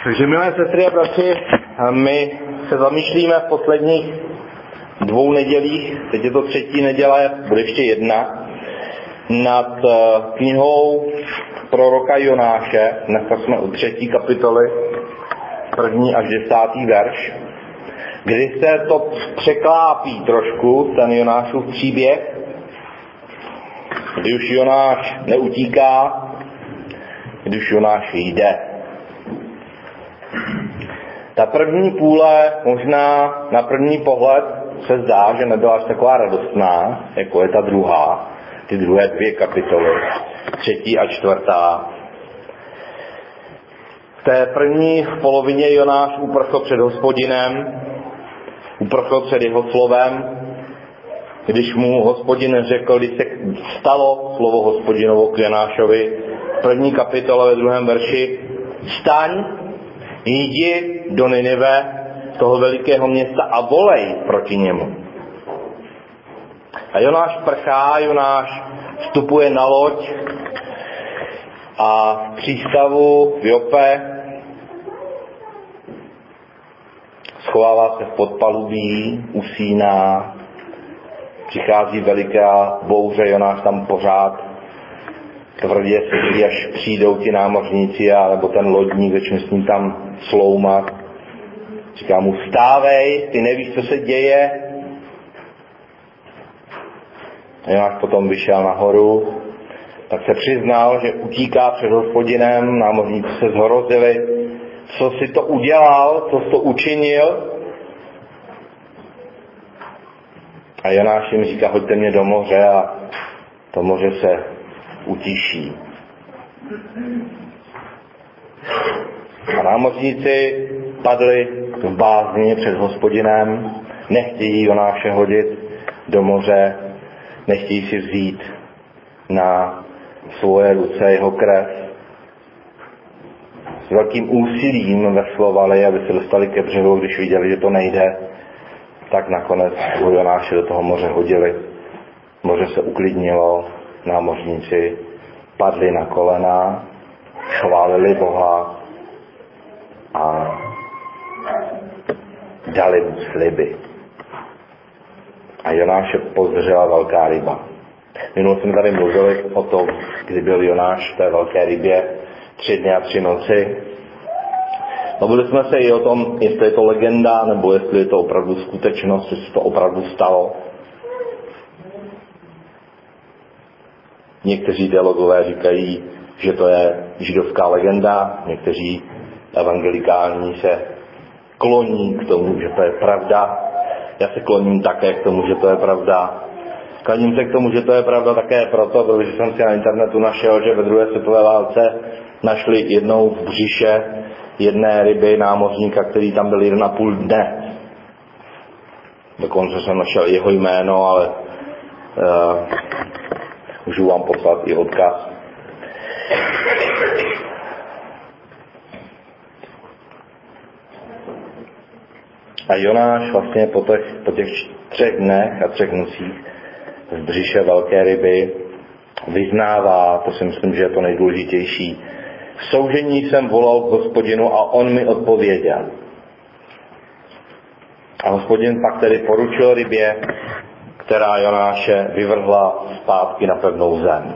Takže milé sestry a bratři, my se zamýšlíme v posledních 2 nedělích, teď je to 3. neděle, bude ještě 1, nad knihou proroka Jonáše. Dneska jsme u 3. kapitoly, 1. až 10. verš, kdy se to překlápí trošku, ten Jonášův příběh, kdy už Jonáš neutíká, kdy už Jonáš jde. Ta první půle možná na první pohled se zdá, že nebyla až taková radostná, jako je ta druhá, ty druhé 2 kapitoly, 3. a 4. V té první polovině Jonáš uprchl před Hospodinem, uprchl před jeho slovem, když mu Hospodin řekl, když se stalo slovo Hospodinovo k Jonášovi, v 1. kapitole ve 2. verši, vstaň, jdi do Ninive, toho velikého města, a volej proti němu. A Jonáš prchá, Jonáš vstupuje na loď a v přístavu v Jope schovává se v podpalubí, usíná, přichází veliká bouře, Jonáš tam pořád tvrdě sedí, až přijdou ti námořníci, nebo ten lodník začne s ním tam sloumat. Říká mu, vstávej, ty nevíš, co se děje. A Jonáš potom vyšel nahoru, tak se přiznal, že utíká před Hospodinem, námořníci se zhrozili, co si to udělal, co jsi to učinil. A Jonáš jim říká, hoďte mě do moře, a to moře se utiší. A námořníci padli v bázni před Hospodinem, nechtějí Jonáše hodit do moře, nechtějí si vzít na svoje ruce jeho krev. S velkým úsilím veslovali, aby se dostali ke břehu, když viděli, že to nejde, tak nakonec ho Jonáše do toho moře hodili. Moře se uklidnilo, námořníci padli na kolena, chválili Boha a dali mu sliby. A Jonáše pozřela velká ryba. Minule jsme tady mluvili o tom, kdy byl Jonáš v té velké rybě 3 dny a 3 noci. Mluvili jsme se i o tom, jestli je to legenda, nebo jestli je to opravdu skutečnost, jestli to opravdu stalo. Někteří teologové říkají, že to je židovská legenda, někteří evangelikální se kloní k tomu, že to je pravda. Já se kloním také k tomu, že to je pravda. Kloním se k tomu, že to je pravda také proto, protože jsem si na internetu našel, že ve 2. světové válce našli jednou v břiše jedné ryby námořníka, který tam byl 1,5 dne. Dokonce jsem našel jeho jméno, ale můžu vám poslat i odkaz. A Jonáš vlastně po těch 3 dnech a 3 nocích v břiše velké ryby vyznává, to si myslím, že je to nejdůležitější, v soužení jsem volal k Hospodinu a on mi odpověděl. A Hospodin pak tedy poručil rybě, která Jonáše vyvrhla zpátky na pevnou zem.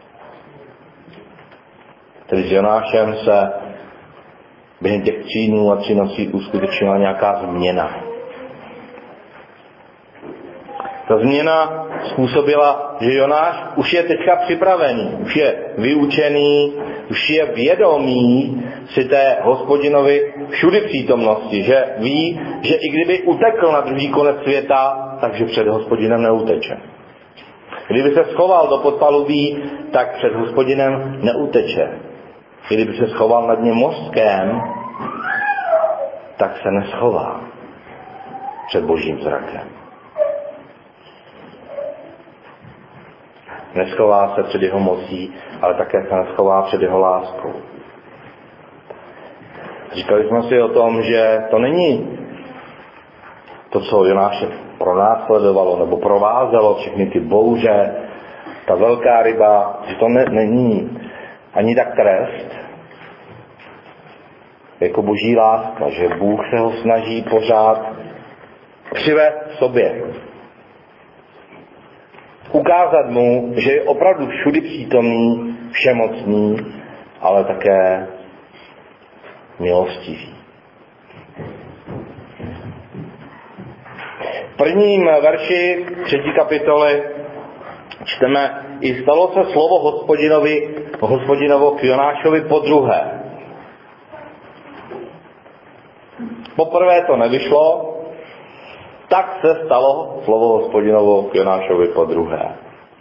Tedy s Jonášem se během těch 3 dnů a 3 nocí uskutečnila nějaká změna. Ta změna způsobila, že Jonáš už je teďka připravený, už je vyučený, už je vědomý si té Hospodinovy všudy přítomnosti, že ví, že i kdyby utekl na druhý konec světa, takže před Hospodinem neuteče. Kdyby se schoval do podpalubí, tak před Hospodinem neuteče. Kdyby se schoval na dně mořském, tak se neschová před Božím zrakem. Neschová se před jeho mocí, ale také se neschová před jeho láskou. Říkali jsme si o tom, že to není to, co Jonáše pronásledovalo nebo provázelo, všechny ty bouře, ta velká ryba, že to není ani tak trest, jako boží láska, že Bůh se ho snaží pořád přivést sobě. Ukázat mu, že je opravdu všudy přítomný, všemocný, ale také milostivý. V prvním verši 3. kapitoly čteme: I stalo se slovo Hospodinovo k Jonášovi podruhé. Poprvé to nevyšlo, tak se stalo slovo Hospodinovo k Jonášovi podruhé.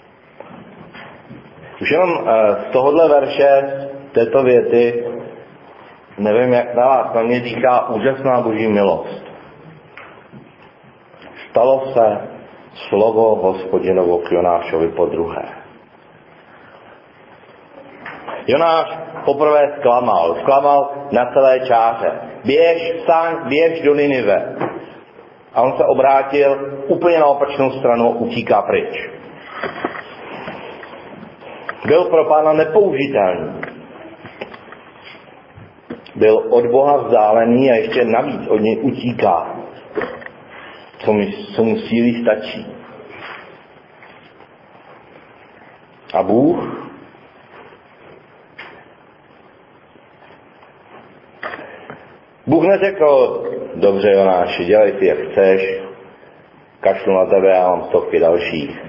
Už jenom z tohohle verše, této věty, nevím jak na vás, na mě týká úžasná boží milost. Stalo se slovo Hospodinovo k Jonášovi podruhé. Jonáš poprvé zklamal na celé čáře. Běž do Ninive. A on se obrátil úplně na opačnou stranu, utíká pryč. Byl pro Pána nepoužitelný. Byl od Boha vzdálený a ještě navíc od něj utíká. Co mu síly stačí. A Bůh neřekl: dobře, Jonáši, dělej si, jak chceš, kašlu na tebe, já mám stovky dalších.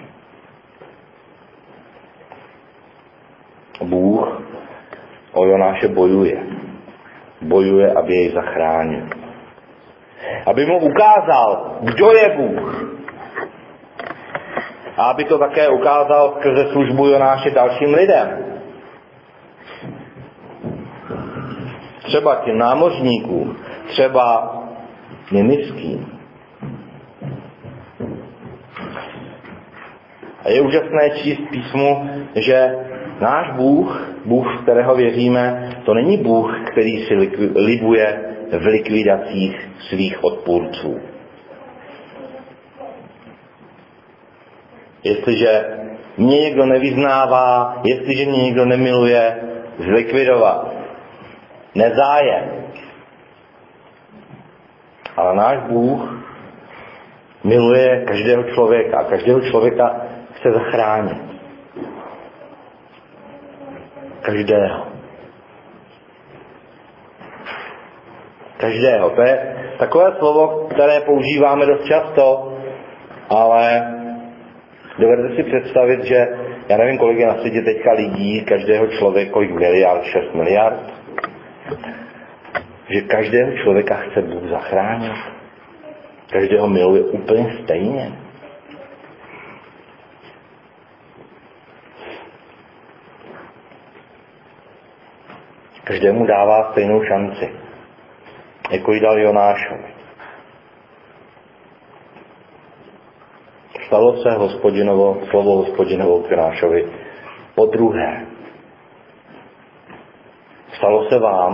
Bůh o Jonáše bojuje, aby jej zachránil. Aby mu ukázal, kdo je Bůh. A aby to také ukázal skrze službu Jonáše dalším lidem. Třeba těm námořníkům, třeba ninivským. A je úžasné číst v písmu, že náš Bůh, v kterého věříme, to není Bůh, který si libuje v likvidacích svých odpůrců. Jestliže mě někdo nevyznává, jestliže mě někdo nemiluje, zlikvidovat. Nezájem. Ale náš Bůh miluje každého člověka a každého člověka chce zachránit. Každého. To je takové slovo, které používáme dost často, ale dovedete si představit, že já nevím, kolik je na světě teďka lidí, každého člověka, kolik miliard, 6 miliard, že každého člověka chce Bůh zachránit. Každého miluje úplně stejně. Každému dává stejnou šanci, jako ji dal Jonášovi. Stalo se slovo Hospodinovo k Jonášovi podruhé. Stalo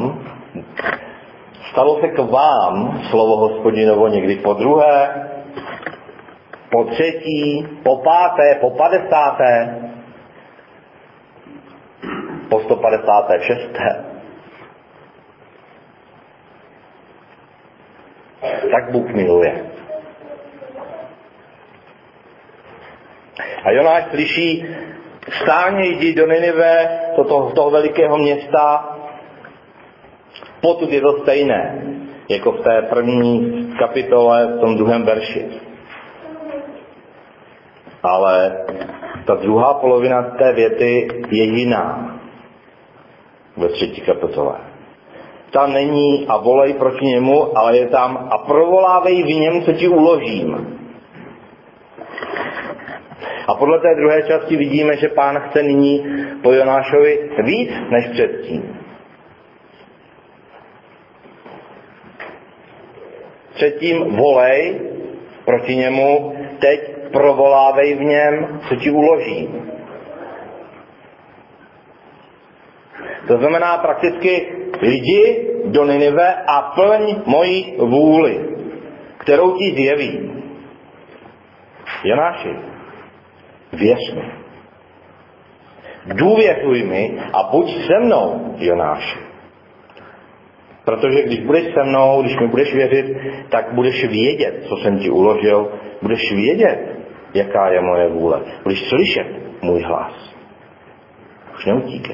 se k vám slovo Hospodinovo někdy podruhé, po třetí, po páté, po 50., po 156. Tak Bůh miluje. A Jonáš slyší: vstáň, jdi do Ninive, toho velikého města. Potud je to stejné, jako v té první kapitole, v tom 2. verši. Ale ta druhá polovina té věty je jiná ve 3. kapitole. Tam není a volej proti němu, ale je tam a provolávej v něm, co ti uložím. A podle té druhé části vidíme, že Pán chce nyní po Jonášovi víc než předtím. Předtím volej proti němu, teď provolávej v něm, co ti uložím. To znamená prakticky jdi do Ninive a plň moji vůli, kterou ti zjevím. Jonáši, věř mi. Důvěřuj mi a buď se mnou, Jonáši. Protože když budeš se mnou, když mi budeš věřit, tak budeš vědět, co jsem ti uložil, budeš vědět, jaká je moje vůle. Budeš slyšet můj hlas. Už neutíkej.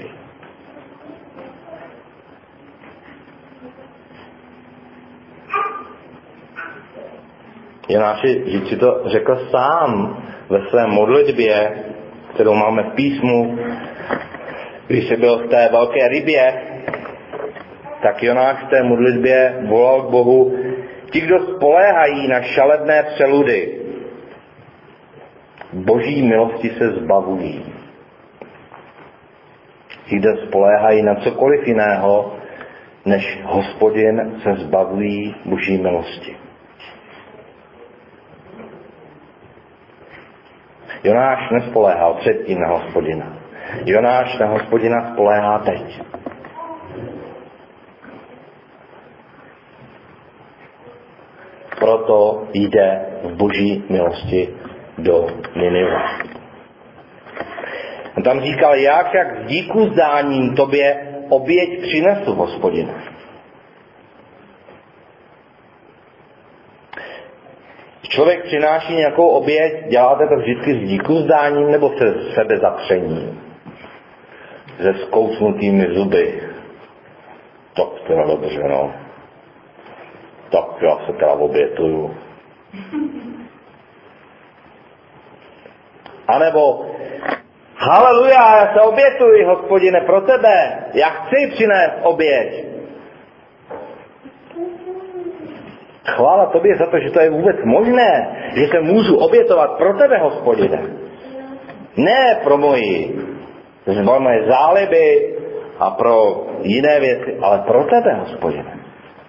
Jonáši, že si to řekl sám ve své modlitbě, kterou máme v písmu, když jsi byl v té velké rybě, tak Jonáš v té modlitbě volal k Bohu: ti, kdo spoléhají na šalebné přeludy, Boží milosti se zbavují. Ti, kdo spoléhají na cokoliv jiného, než Hospodin, se zbavují Boží milosti. Jonáš nespoléhal předtím na Hospodina. Jonáš na Hospodina spoléhá teď. Proto jde v Boží milosti do Ninive. A tam říkal: já však s díku zdáním tobě oběť přinesu, Hospodine. Člověk přináší nějakou oběť, děláte to vždycky s díku zdáním nebo se sebezapřením? Se zkousnutými zuby. Tak teda dobře, no. Tak já se teda obětuju. A nebo haleluja, já se obětuji, Hospodine, pro tebe. Já chci přinést oběť. Chvála tobě za to, že to je vůbec možné, že se můžu obětovat pro tebe, Hospodine. Ne pro moje záliby a pro jiné věci, ale pro tebe, Hospodine.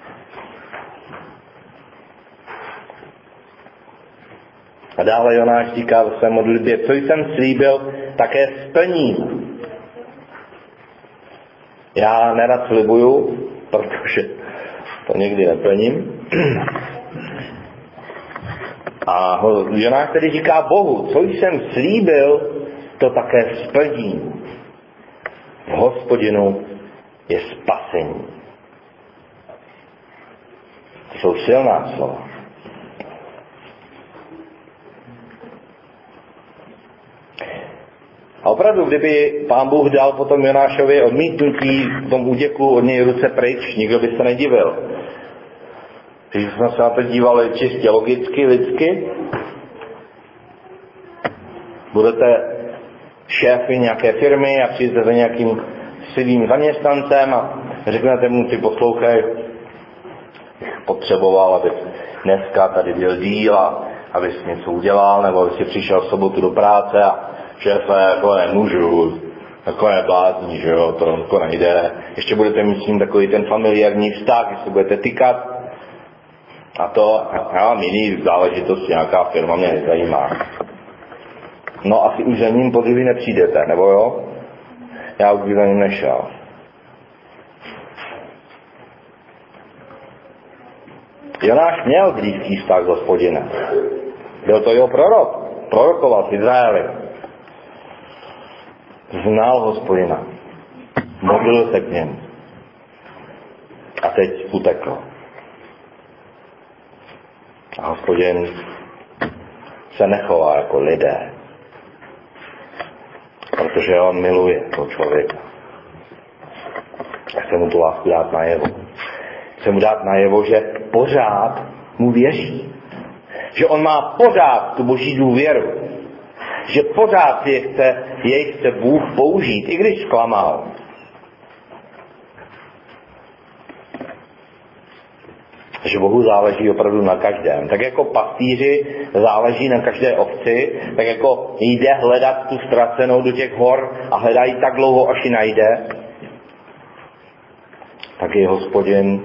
A dále Jonáš říká ve své modlitbě: co jsem slíbil, také splním. Já nerad slibuju, protože to někdy neplním. A Jonáš tedy říká Bohu: co jsem slíbil, to také splním. V Hospodinu je spasení. To jsou silná slova. A opravdu, kdyby Pán Bůh dal potom Jonášovi odmítnutí v tom útěku od něj ruce pryč, nikdo by se nedivil. Když jsme se na to dívali čistě logicky, lidsky, budete šéfy nějaké firmy a přijdete za nějakým svým zaměstnancem a řeknete mu: ty poslouchej, potřeboval, abys dneska tady byl díl a abys něco udělal, nebo abys si přišel v sobotu do práce a šéfe, jako nemůžu, jako neblázní, že jo, to jako nejde. Ještě budete mít s ním takový ten familiární vztah, že se budete tykat. A to, já mám jiný záležitost, nějaká firma mě nezajímá. No asi už za ním podívej nepřijdete, nebo jo? Já už bych za ním nešel. Jonáš měl blízký vztah s Hospodinem. Byl to jeho prorok. Prorokoval v Izraeli. Znal Hospodina. Modlil se k němu. A teď utekl. A Hospodin se nechová jako lidé. Protože on miluje toho člověka. A chce mu tu lásku dát najevo. Chce mu dát najevo, že pořád mu věří. Že on má pořád tu Boží důvěru. Že pořád jej chce Bůh použít, i když zklamal. Že Bohu záleží opravdu na každém. Tak jako pastýři záleží na každé ovci, tak jako jde hledat tu ztracenou do těch hor a hledají tak dlouho, až ji najde, tak i Hospodin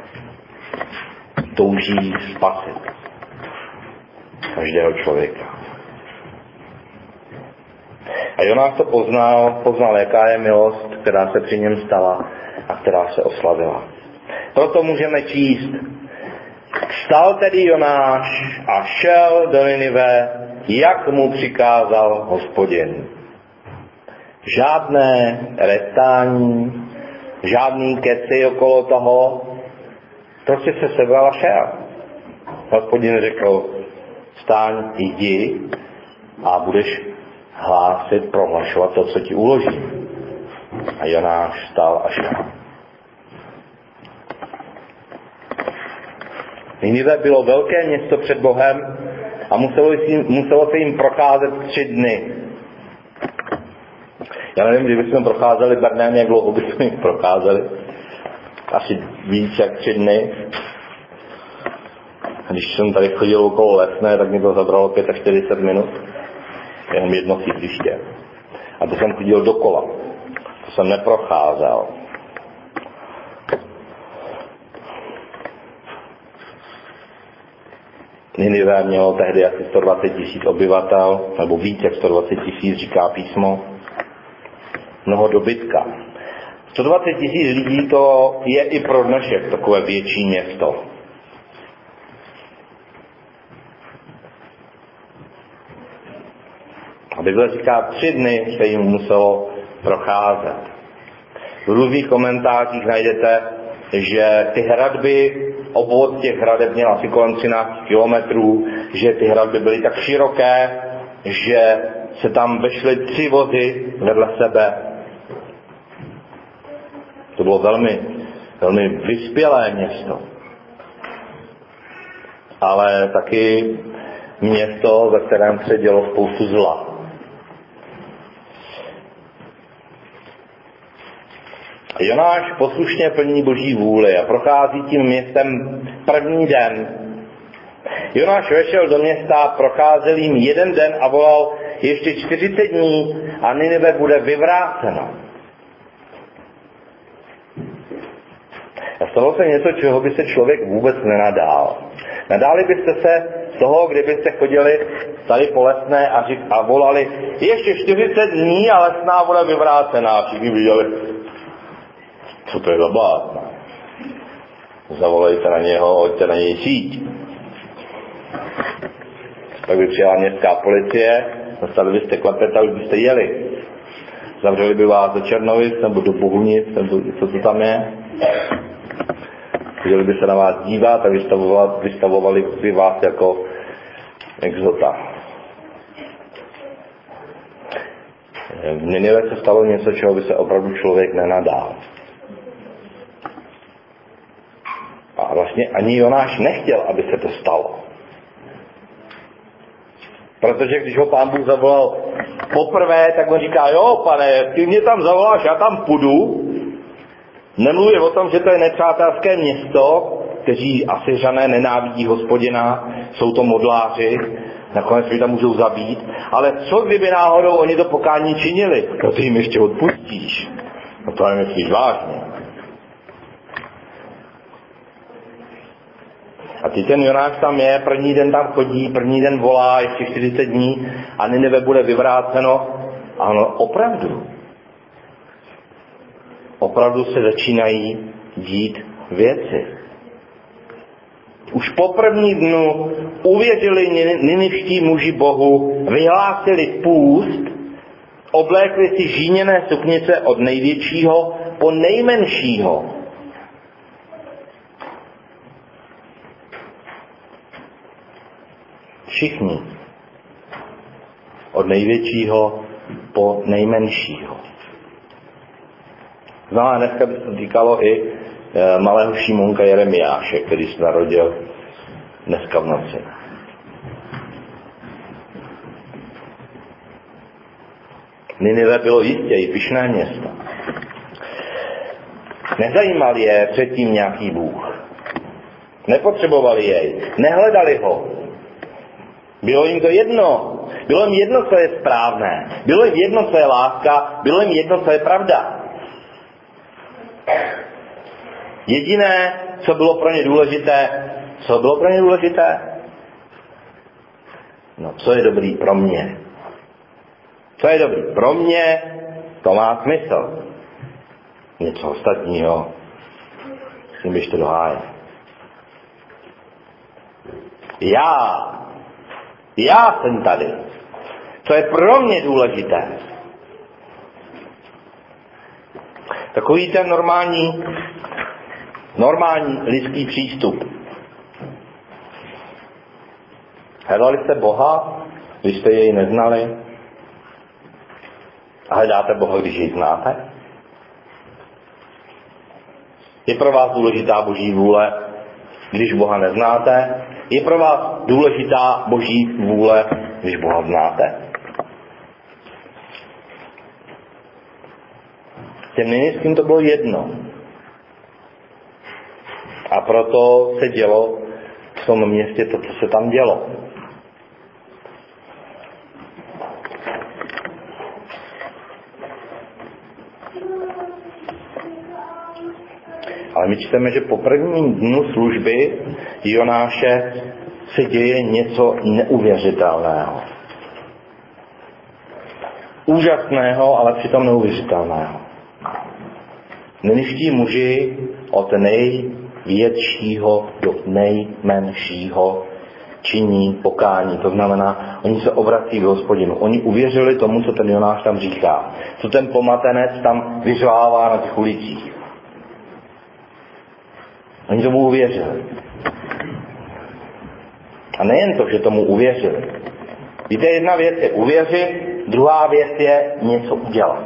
touží spasit každého člověka. A Jonáš to poznal, jaká je milost, která se při něm stala a která se oslavila. Proto můžeme číst: vstal tedy Jonáš a šel do Ninive, jak mu přikázal Hospodin. Žádné retání, žádný keci okolo toho, Prostě se sebral a šel. Hospodin řekl, vstaň, jdi a budeš hlásit, prohlašovat to, co ti uložím. A Jonáš vstal a šel. Ninive bylo velké město před Bohem a muselo se jim procházet 3 dny. Já nevím, kdybychom procházeli Brnem, jak dlouho bychom jim procházeli. Asi víc jak 3 dny. Když jsem tady chodil okolo Lesné, tak mi to zabralo 45 minut. Jenom jedno sídliště. A to jsem chodil dokola. To jsem neprocházel. Ninive mělo tehdy asi 120 000 obyvatel, nebo víc jak 120 000, říká písmo. Mnoho dobytka. 120 000 lidí to je i pro dnešek takové větší město. A Bible říká, 3 dny se jim muselo procházet. V různých komentářích najdete, že ty hradby, obvod těch hradeb měl asi kolem 13 kilometrů, že ty hradby byly tak široké, že se tam vešly 3 vozy vedle sebe. To bylo velmi, velmi vyspělé město. Ale taky město, ve kterém se dělo spoustu zla. Jonáš poslušně plní Boží vůli a prochází tím městem první den. Jonáš vešel do města, procházel jim 1 den a volal, ještě 40 dní a Ninive bude vyvráceno. A stalo se něco, čeho by se člověk vůbec nenadál. Nadáli byste se z toho, kdybyste chodili tady po Lesné a volali, ještě 40 dní a Lesná bude vyvrácená. Všichni viděli, co to je za blázna. Zavolejte na něho, hoďte na něj síť. Pak by přijela městská policie, dostali byste klepet a už byste jeli. Zavřeli by vás do Černovic nebo do Bohunic, nebo co to tam je. Chtěli by se na vás dívat a vystavovali by vás jako exota. V Ninive se stalo něco, čeho by se opravdu člověk nenadál. A vlastně ani Jonáš nechtěl, aby se to stalo. Protože když ho Pán Bůh zavolal poprvé, tak on říká, jo, pane, ty mě tam zavoláš, já tam půjdu. Nemluví o tom, že to je nepřátelské město, kteří Asyřané nenávidí Hospodina, jsou to modláři, nakonec mi tam můžou zabít, ale co kdyby náhodou oni to pokání činili? No ty jim ještě odpustíš. No to nemyslíš vážně. A ty ten Jonáš tam je, první den tam chodí, první den volá, ještě 40 dní a Ninive bude vyvráceno. Ano, opravdu se začínají dít věci. Už po první dnu uvěřili ninivští muži Bohu, vyhlásili půst, oblékli si žíněné suknice od největšího po nejmenšího. Všichni. Od největšího po nejmenšího. No a dneska by se to týkalo i malého Šimonka Jeremiáše, který se narodil dneska v noci. Ninive bylo jistě i pyšné město. Nezajímal je předtím nějaký Bůh. Nepotřebovali jej. Nehledali ho. Bylo jim to jedno. Bylo jim jedno, co je správné. Bylo jim jedno, co je láska. Bylo jim jedno, co je pravda. Jediné, co bylo pro ně důležité, no, co je dobrý pro mě. Co je dobrý pro mě, to má smysl. Něco ostatního, s tím běžte do háje. Já jsem tady. Co je pro mě důležité. Takový ten normální Normální lidský přístup. Hledali jste Boha, když jste jej neznali? A hledáte Boha, když jej znáte? Je pro vás důležitá Boží vůle, když Boha neznáte? Je pro vás důležitá Boží vůle, když Boha znáte? Těm nejnižším to bylo jedno. A proto se dělo v tom městě to, co se tam dělo. Ale my čteme, že po prvním dnu služby Jonáše se děje něco neuvěřitelného. Úžasného, ale přitom neuvěřitelného. Neniští muži od největšího do nejmenšího činí pokání. To znamená, oni se obrací k Hospodinu. Oni uvěřili tomu, co ten Jonáš tam říká. Co ten pomatenec tam vyřvává na těch ulicích. Oni tomu uvěřili. A nejen to, že tomu uvěřili. Víte, jedna věc je uvěřit, druhá věc je něco udělat.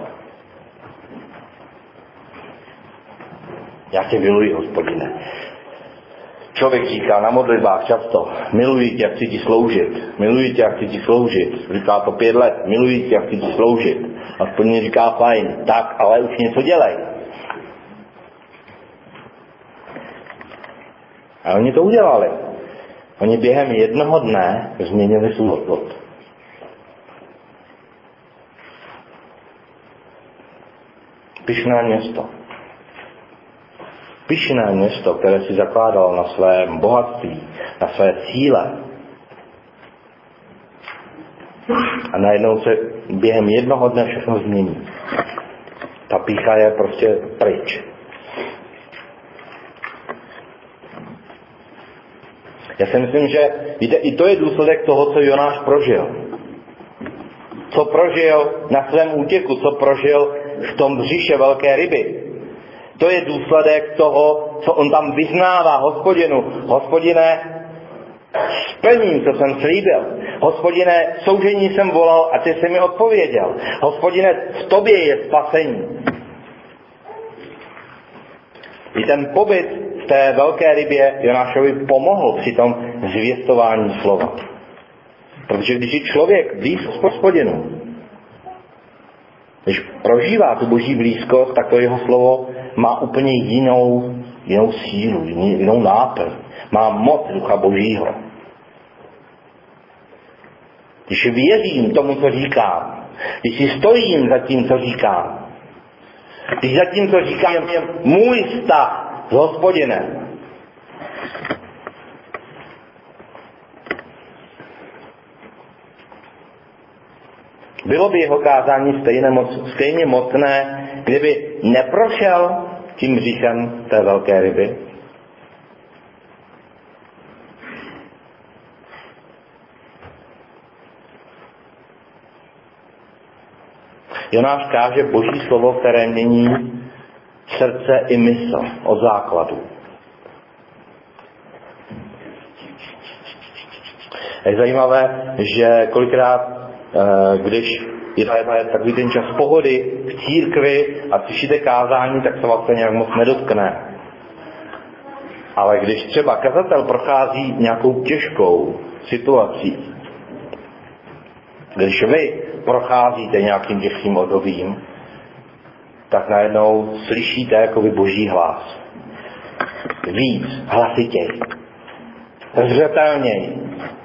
Já tě miluji, Hospodine. Člověk říká na modlitbách často, miluji tě, chci ti sloužit. Miluji tě, chci ti sloužit. Říká to 5 let, miluji tě, chci ti sloužit. A Hospodin říká, fajn, tak, ale už něco dělej. A oni to udělali. Oni během jednoho dne změnili svůj život. Pyšné město. Pyšné město, které si zakládalo na svém bohatství, na své síle. A najednou se během jednoho dne všechno změní. Ta pýcha je prostě pryč. Já si myslím, že víte, i to je důsledek toho, co Jonáš prožil. Co prožil na svém útěku, co prožil v tom břiše velké ryby. To je důsledek toho, co on tam vyznává Hospodinu. Hospodine, splním, co jsem slíbil. Hospodine, soužení jsem volal a ty jsi mi odpověděl. Hospodine, v tobě je spasení. I ten pobyt v té velké rybě Jonášovi pomohl při tom zvěstování slova. Protože když je člověk blízko k Hospodinu, když prožívá tu boží blízkost, tak to jeho slovo má úplně jinou sílu, jinou náplň. Má moc Ducha Božího. Když věřím tomu, co říkám, když si stojím za tím, co říkám, když za tím, co říkám, je můj vztah s Hospodinem, bylo by jeho kázání stejně mocné, kdyby neprošel tím břichem té velké ryby? Jonáš káže Boží slovo, které mění srdce i mysl od základu. Je zajímavé, že kolikrát, když je takový ten čas pohody v církvi a slyšíte kázání, tak se vlastně nějak moc nedotkne. Ale když třeba kazatel prochází nějakou těžkou situací, když vy procházíte nějakým těžkým obdobím, tak najednou slyšíte jakoby Boží hlas. Víc, hlasitěj, zřetelněj.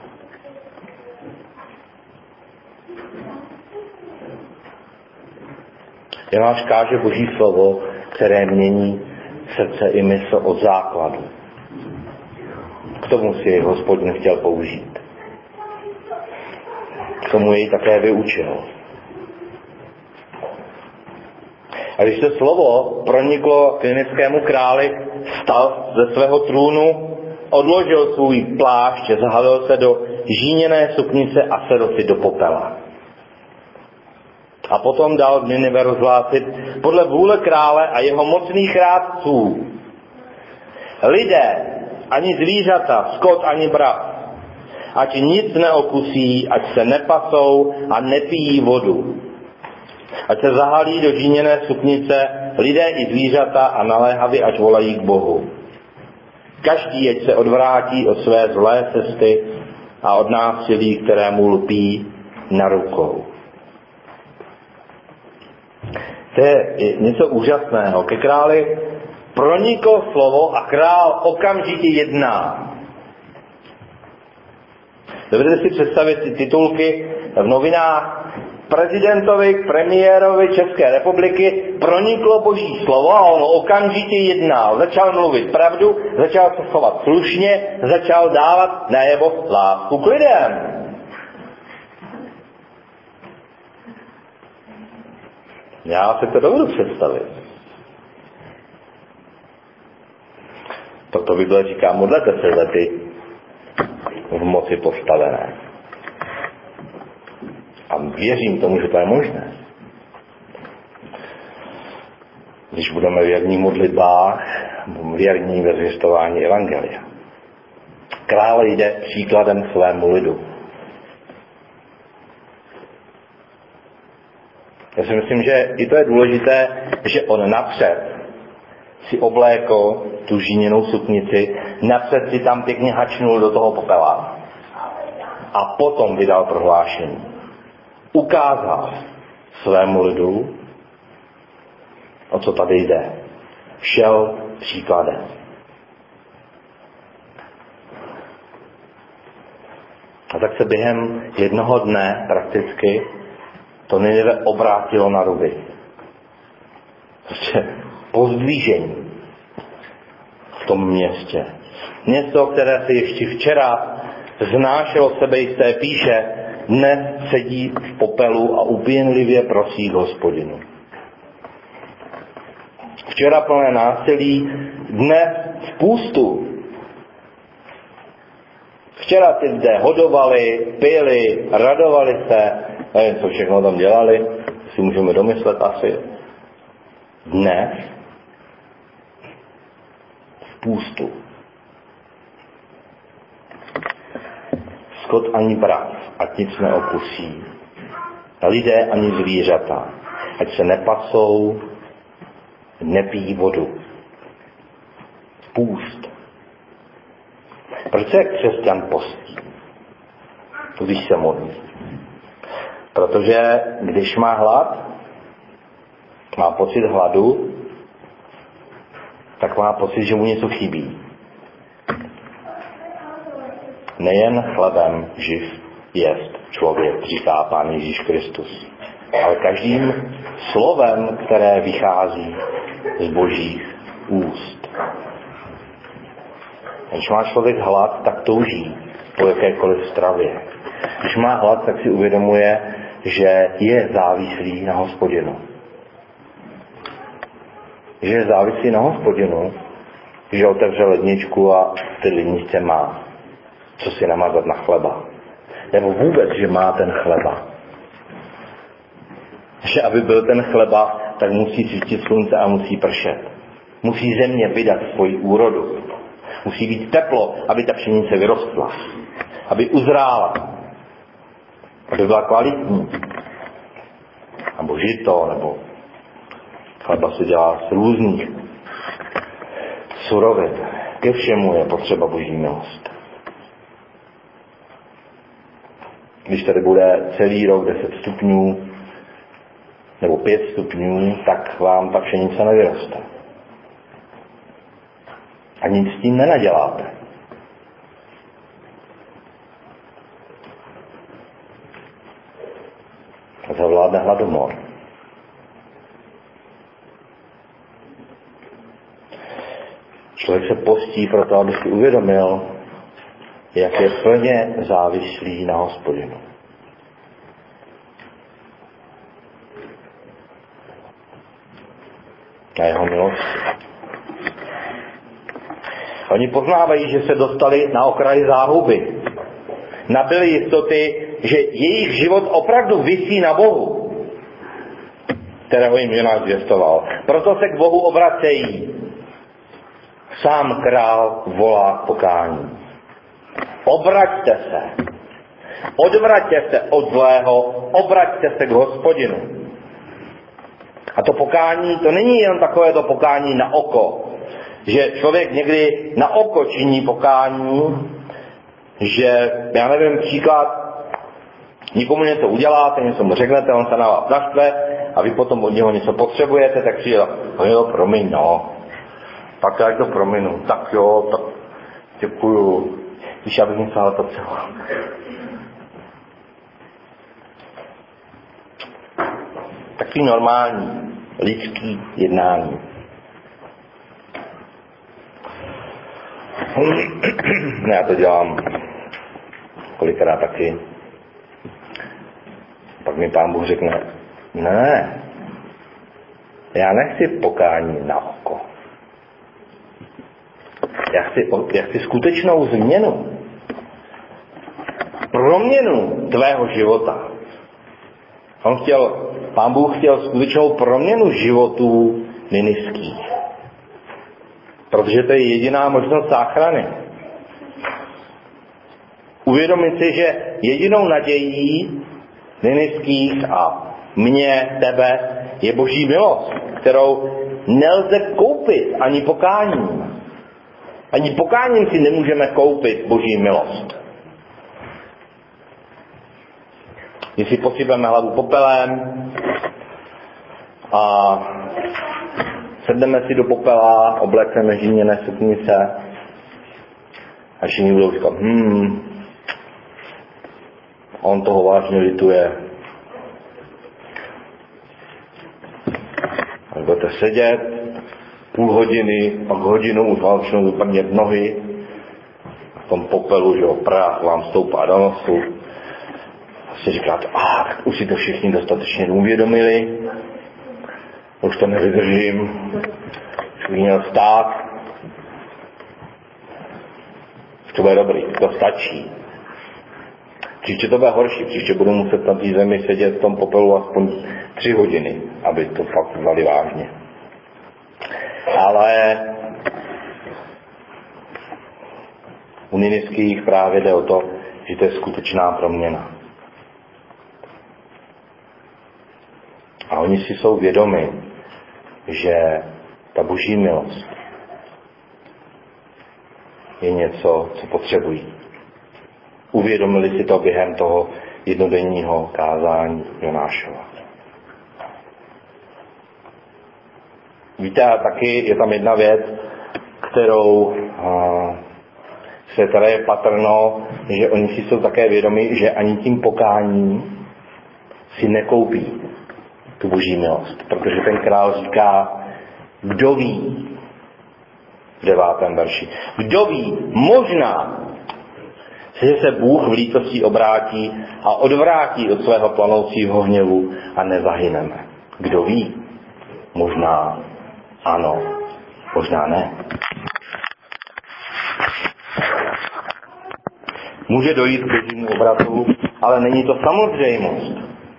Jonáš káže Boží slovo, které mění srdce i mysl od základu. K tomu si jej Hospodin chtěl použít. K tomu jej také vyučil. A když se slovo proniklo k ninickému králi, vstal ze svého trůnu, odložil svůj plášť, zahalil se do žíněné suknice a sedl si do popela. A potom dal Ninive rozhlásit podle vůle krále a jeho mocných rádců. lidé, ani zvířata, skot, ani brat, ať nic neokusí, ať se nepasou a nepijí vodu. Ať se zahalí do žíněné suknice lidé i zvířata a naléhavě ať volají k Bohu. Každý ať se odvrátí od své zlé cesty a od násilí, kterému lpí na rukou. To je něco úžasného. Ke králi proniklo slovo a král okamžitě jedná. Dovedete si představit ty titulky v novinách: prezidentovi, premiérovi České republiky proniklo boží slovo a on okamžitě jednal. Začal mluvit pravdu, začal se chovat slušně, začal dávat najevo lásku k lidem. Já si to dovedu představit. Proto Bible říká, modlete se za ty v moci postavené. A věřím tomu, že to je možné. Když budeme věrní v modlitbách, věrní ve zvěstování evangelia. Král jde příkladem svému lidu. Já si myslím, že i to je důležité, že on napřed si oblékl tu žíněnou suknici, napřed si tam pěkně hačnul do toho popela a potom vydal prohlášení. Ukázal svému lidu, o co tady jde. Šel příkladem. A tak se během jednoho dne prakticky to Ninive obrátilo na ruby. Prostě pozdvížení v tom městě. Město, které si ještě včera znášelo sebejisté píše, dnes sedí v popelu a upěnlivě prosí k Hospodinu. Včera plné násilí, dnes v půstu. Včera ty lidé hodovali, pili, radovali se, nevím, co všechno tam dělali, si můžeme domyslet asi. Dnes v půstu. Skot ani brat, ať nic neokusí. Lidé ani zvířata, ať se nepasou, nepijí vodu. Půst. Proč se křesťan postí, když se modlí? Protože když má hlad, má pocit hladu, tak má pocit, že mu něco chybí. Nejen chladem živ jest člověk, říká Pán Ježíš Kristus, ale každým slovem, které vychází z božích úst. Když má člověk hlad, tak touží po jakékoliv stravě. Když má hlad, tak si uvědomuje, že je závislý na Hospodinu. Že je závislý na Hospodinu, že otevře ledničku a ty ledničce má co si namazat na chleba. Nebo vůbec, že má ten chleba. Že aby byl ten chleba, tak musí svítit slunce a musí pršet. Musí země vydat svoji úrodu. Musí být teplo, aby ta pšenice vyrostla. Aby uzrála. Aby byla kvalitní. Nebo žito, nebo chleba se dělá z různých surovin. Ke všemu je potřeba boží milost. Když tady bude celý rok 10 stupňů nebo 5 stupňů, tak vám ta pšenice nevyroste. A nic s tím nenaděláte. A zavládne hladomor. Člověk se postí proto, aby si uvědomil, jak je plně závislý na Hospodinu. Na jeho milosti. Oni poznávají, že se dostali na okraj záhuby. Nabyli jistoty, že jejich život opravdu visí na Bohu, kterého jim Jonáš zvěstoval. Proto se k Bohu obracejí. Sám král volá k pokání. Obraťte se. Odvraťte se od zlého, obraťte se k Hospodinu. A to pokání, to není jen takové to pokání na oko, že člověk někdy na oko činí pokání, že, já nevím, příklad, nikomu něco uděláte, něco mu řeknete, on se na vás naštve a vy potom od něho něco potřebujete, tak přijde, no jo, promiň, no. Pak já to prominu, tak jo, tak děkuju, když já bych něco ale potřeboval. Takový normální lidský jednání. Já to dělám kolikrát taky. Pak mi Pán Bůh řekne, ne, já nechci pokání na oko. Já chci skutečnou změnu. Proměnu tvého života. Pán Bůh chtěl skutečnou proměnu životů niniských. Protože to je jediná možnost záchrany. Uvědomit si, že jedinou nadějí niniských a mě, tebe, je Boží milost, kterou nelze koupit ani pokáním. Ani pokáním si nemůžeme koupit Boží milost. Když si posypeme hlavu popelem a sedneme si do popela, oblekneme žíněné suknice a všichni budou říkat, on toho vážně lituje. A budete sedět půl hodiny, pak hodinu už vám začnou vypadnět nohy v tom popelu, že prach vám stoupá do nosu. A si říkáte, tak už si to všichni dostatečně uvědomili, už to nevydržím, už bych měl vstát. Už to bude dobrý, to stačí. Příště to bude horší, příště budu muset na té zemi sedět v tom popelu aspoň 3 hodiny, aby to fakt vzali vážně. Ale u niniských právě jde o to, že to je skutečná proměna. A oni si jsou vědomi, že ta Boží milost je něco, co potřebují. Uvědomili si to během toho jednodenního kázání Jonášova. Víte, a taky je tam jedna věc, kterou se tady je patrno, že oni si jsou také vědomi, že ani tím pokáním si nekoupí tu Boží milost. Protože ten král říká, kdo ví, v 9. verši, kdo ví, možná, že se Bůh v lítosti obrátí a odvrátí od svého planoucího hněvu a nezahyneme. Kdo ví, možná ano, možná ne. Může dojít k božímu obratu, ale není to samozřejmost.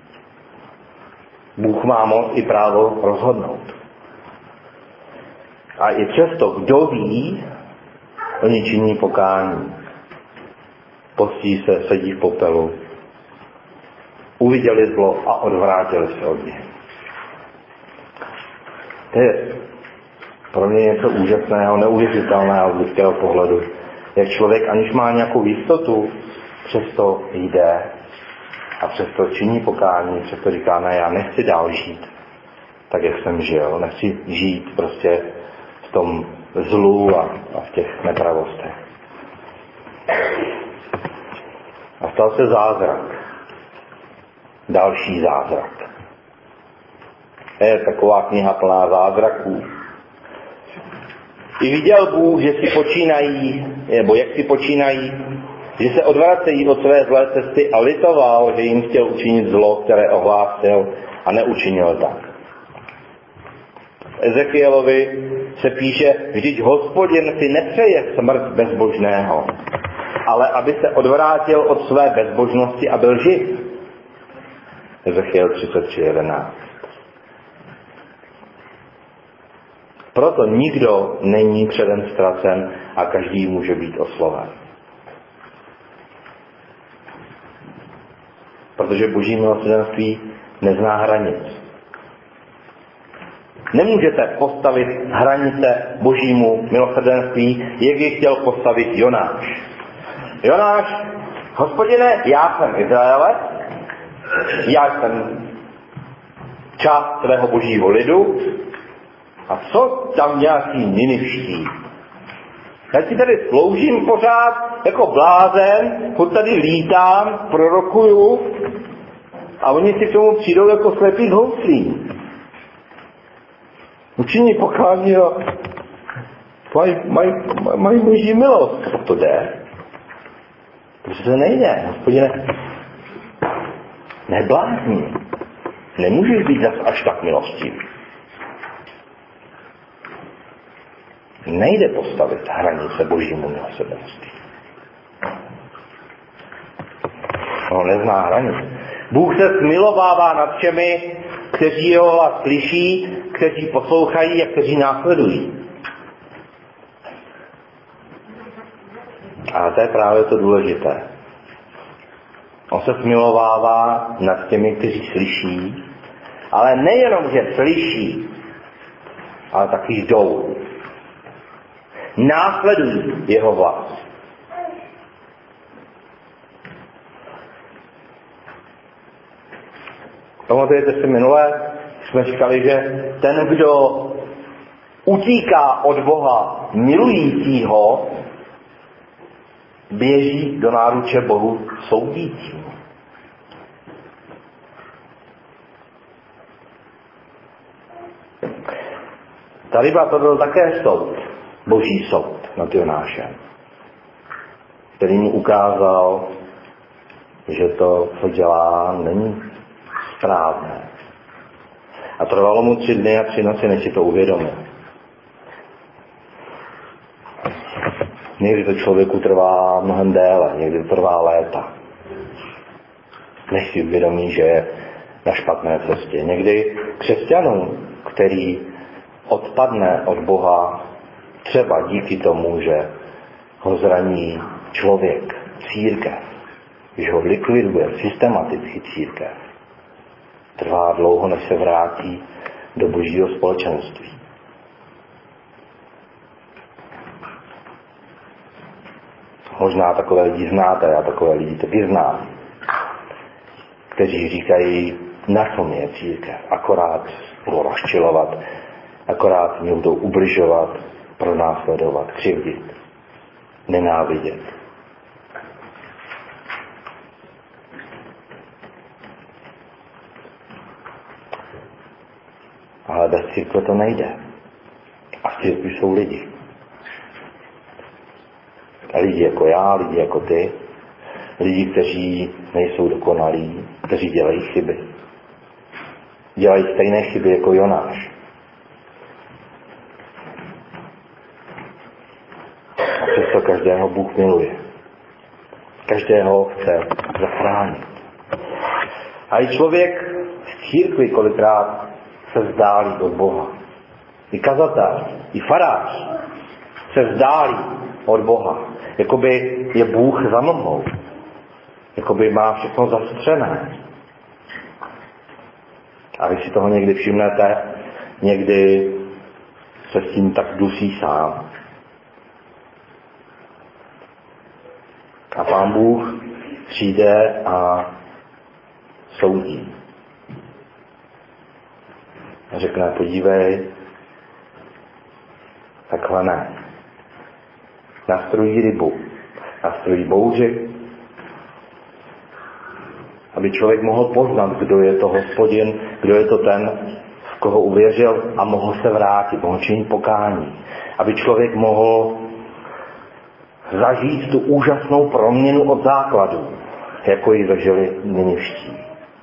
Bůh má moc i právo rozhodnout. A i často, kdo ví, oni činí pokání. Postí se, sedí v popelu. Uviděli zlo a odvrátili se od něj. To je pro mě něco úžasného, neuvěřitelného z lidského pohledu. Jak člověk, aniž má nějakou jistotu, přesto jde a přesto činí pokání, přesto říká, ne, já nechci dál žít tak, jak jsem žil. Nechci žít prostě v tom zlu a v těch nepravostech. A stal se zázrak. Další zázrak. Je taková kniha plná zázraků. I viděl Bůh, že si počínají, nebo jak si počínají, že se odvracejí od své zlé cesty a litoval, že jim chtěl učinit zlo, které ohlásil a neučinil tak. V Ezekielovi se píše, vždyť Hospodin si nepřeje smrt bezbožného, ale aby se odvrátil od své bezbožnosti a byl živ. Ezekiel 33:11. Proto nikdo není předem ztracen a každý může být osloven. Protože Boží milosrdenství nezná hranic. Nemůžete postavit hranice Božímu milosrdenství, jak ji chtěl postavit Jonáš. Jonáš, Hospodine, já jsem Izraelec, já jsem část tvého božího lidu, a co tam nějaký Ninivští? Já ti tady sloužím pořád jako blázen, furt tady lítám, prorokuju a oni si k tomu přijdou jako slepý k houslím. Učiní pokání a mají boží milost. Co to jde? Protože to nejde. Hospodine, neblázni. Nemůžeš být zas až tak milostivý. Nejde postavit hranice božímu milosrdenství. On nezná hranic. Bůh se smilovává nad těmi, kteří jeho slyší, kteří poslouchají a kteří následují. A to je právě to důležité. On se smilovává nad těmi, kteří slyší, ale nejenom, že slyší, ale taky jdou. Následují jeho hlas. Pamatujete si minule, jsme říkali, že ten, kdo utíká od Boha milujícího, běží do náruče Bohu soudícímu. Tady to byl také soud, boží soud nad Jonášem, který mu ukázal, že to, co dělá, není správné. A trvalo mu 3 dny a 3 noci, než si to uvědomil. Někdy to člověku trvá mnohem déle, někdy to trvá léta, než si uvědomí, že je na špatné cestě. Někdy křesťanům, který odpadne od Boha, třeba díky tomu, že ho zraní člověk, církev, když ho likviduje systematicky církev, trvá dlouho, než se vrátí do božího společenství. Možná takové lidi znáte, já takové lidi taky znám, kteří říkají, na co mě je církev, akorát budou rozčilovat, akorát mě budou ubližovat, pronásledovat, křivdit, nenávidět. Ale bez církve to nejde. A v církvi jsou lidi. A lidi jako já, lidi jako ty, lidi, kteří nejsou dokonalí, kteří dělají chyby. Dělají stejné chyby jako Jonáš. A přesto každého Bůh miluje. Každého chce zachránit. A i člověk v církvi kolikrát se vzdálí od Boha. I kazatel, i farář se vzdálí od Boha. Jakoby je Bůh za nohou. Jakoby má všechno zastřené. A vy si toho někdy všimnete, někdy se s tím tak dusí sám. A Pán Bůh přijde a soudí. A řekne, podívej, takhle ne. Nastrojí rybu, nastrojí bouři, aby člověk mohl poznat, kdo je to Hospodin, kdo je to ten, v koho uvěřil a mohl se vrátit, mohl činit pokání. Aby člověk mohl zažít tu úžasnou proměnu od základu, jako ji zažili Ninivští.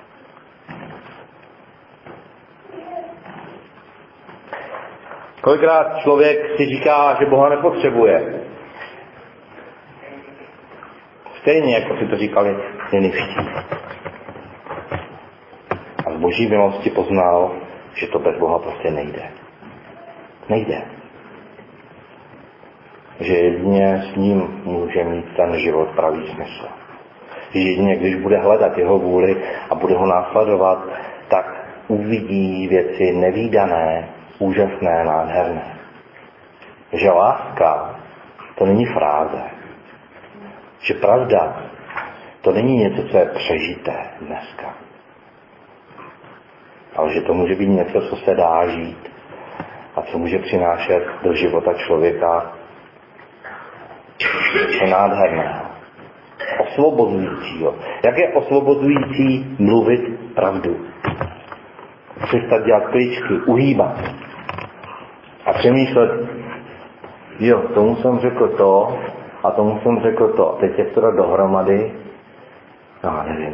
Kolikrát člověk si říká, že Boha nepotřebuje. Stejně, jako si to říkali Ninivští. A z boží milosti poznal, že to bez Boha prostě nejde. Nejde. Že jedině s ním může mít ten život pravý smysl. Jedině když bude hledat jeho vůli a bude ho následovat, tak uvidí věci nevídané, úžasné, nádherné. Že láska to není fráze. Že pravda to není něco, co je přežité dneska. Ale že to může být něco, co se dá žít a co může přinášet do života člověka něco nádherného. Osvobozujícího. Jak je osvobozující mluvit pravdu? Přestat dělat kličky, uhýbat. A přemýšlet, jo, tomu jsem řekl to a tomu jsem řekl to. Teď je to dohromady, no nevím.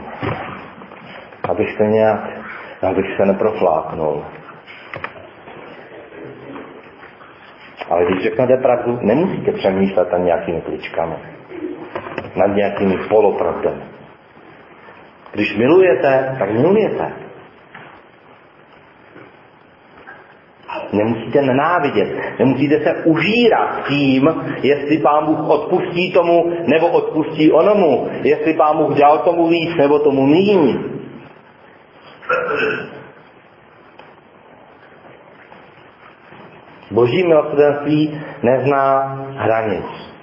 Abych se neprofláknul. Ale když řeknete pravdu, nemusíte přemýšlet nad nějakými kličkami. Nad nějakými polopravdami. Když milujete, tak milujete. Nemusíte nenávidět, nemusíte se užírat tím, jestli Pán Bůh odpustí tomu, nebo odpustí onomu, jestli Pán Bůh dal tomu víc, nebo tomu míň. Boží milosrdenství nezná hranic.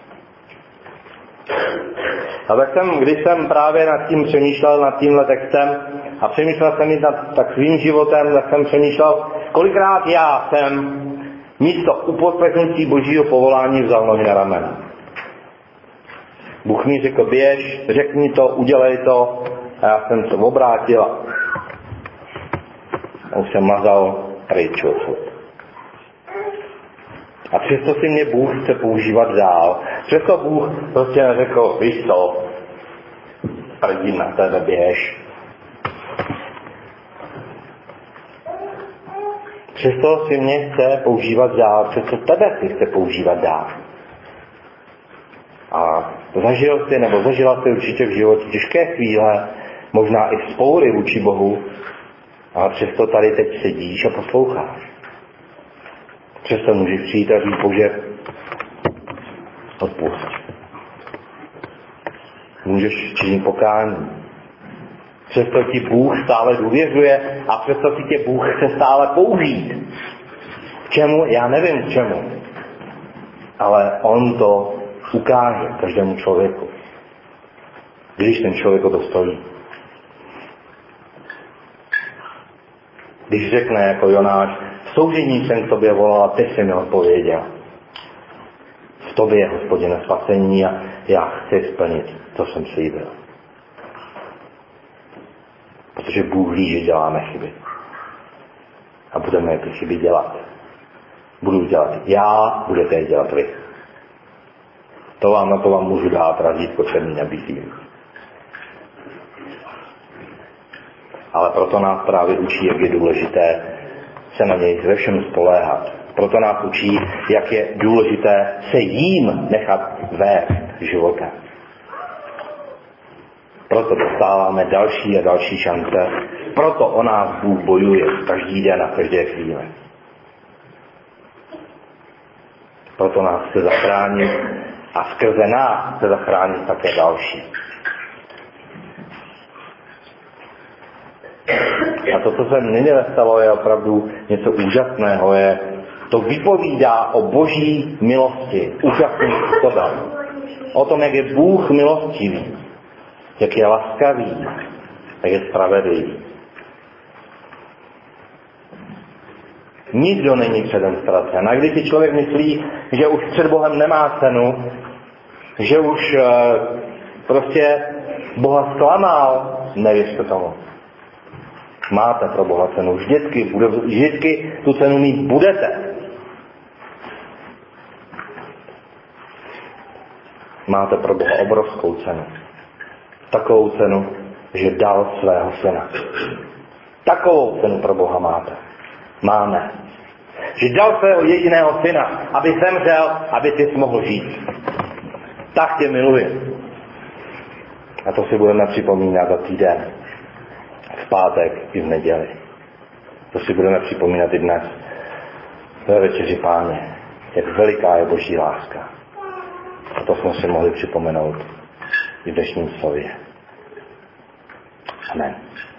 A když jsem právě nad tím přemýšlel, nad tímhle textem, a přemýšlel jsem i nad tak svým životem, tak jsem přemýšlel, kolikrát já jsem místo uposlechnutí Božího povolání vzal nohy na ramena. Bůh mi řekl, běž, řekni to, udělej to, a já jsem se obrátil a už jsem mazal pryč odsud. A přesto si mě Bůh chce používat dál. Přesto Bůh prostě neřekl, víš co, prdím na tebe, běž. Přesto si mě chce používat dál, přesto tebe si chce používat dál. A zažila si určitě v životě těžké chvíle, možná i vzpoury vůči Bohu, ale přesto tady teď sedíš a posloucháš. Přesto můžeš přijít a říct, Bože, odpusť. Můžeš činit pokání. Přesto ti Bůh stále důvěřuje a přesto si tě Bůh chce stále použít. K čemu? Já nevím k čemu. Ale on to ukáže každému člověku. Když ten člověk o to stojí. Když řekne jako Jonáš, v soužení jsem k tobě volal a ty jsi mi odpověděl. V tobě je, Hospodine, spasení a já chci splnit, co jsem slíbil. Protože Bůh ví, že děláme chyby. A budeme ty chyby dělat. Budu dělat já, budete je dělat vy. Na to vám můžu dát razítko černý nabízím. Ale proto nás právě učí, jak je důležité se na něj ve všem spoléhat. Proto nás učí, jak je důležité se jím nechat vést životem. Proto dostáváme další a další šance. Proto o nás Bůh bojuje každý den a každé chvíli. Proto nás chce zachránit a skrze nás chce zachránit také další. A to, co se mně stalo, je opravdu něco úžasného. To vypovídá o Boží milosti úžasným způsobem. O tom, jak je Bůh milostivý, jak je laskavý, jak je spravedlivý. Nikdo není předem ztracen. A když si člověk myslí, že už před Bohem nemá cenu, že už prostě Boha zklamal, nevěřte tomu. Máte pro Boha cenu. Vždycky tu cenu mít budete. Máte pro Boha obrovskou cenu. Takovou cenu, že dal svého syna. Takovou cenu pro Boha máte. Máme. Že dal svého jediného syna, aby zemřel, aby ty jsi mohl žít. Tak tě miluje. A to si budeme připomínat za týden. V pátek i v neděli. To si budeme připomínat i dnes. ve večeři Páně, jak veliká je Boží láska. A to jsme si mohli připomenout i v dnešním slově. Amen.